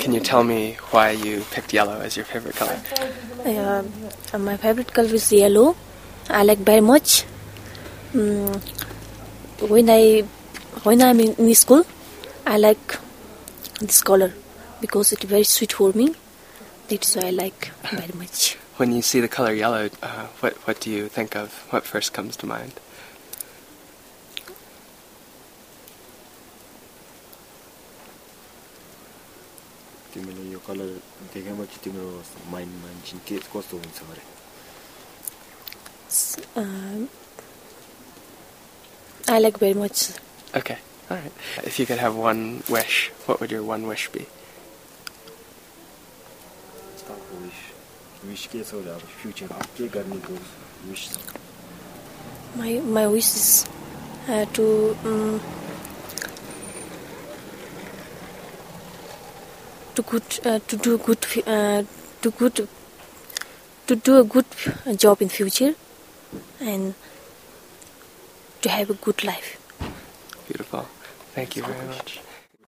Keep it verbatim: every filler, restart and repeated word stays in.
can you tell me why you picked yellow as your favorite color? Uh, my favorite color is yellow. I like very much. Um, when I when I'm in, in school, I like this color because it's very sweet for me. That's why I like very much. When you see the color yellow, uh, what what do you think of? What first comes to mind? तिमीले यो colour देखेपछि तिम्रो माइन्डमा चाहिँ के कस्तो हुन्छ भने Um, I like very much. Okay, all right. If you could have one wish, what would your one wish be? wish wish के छ अब फ्युचरमा के गर्नेको wish My my wish is uh, to um, to good uh, to do good uh, to good to do a good job in future and to have a good life. Beautiful. Thank you very much.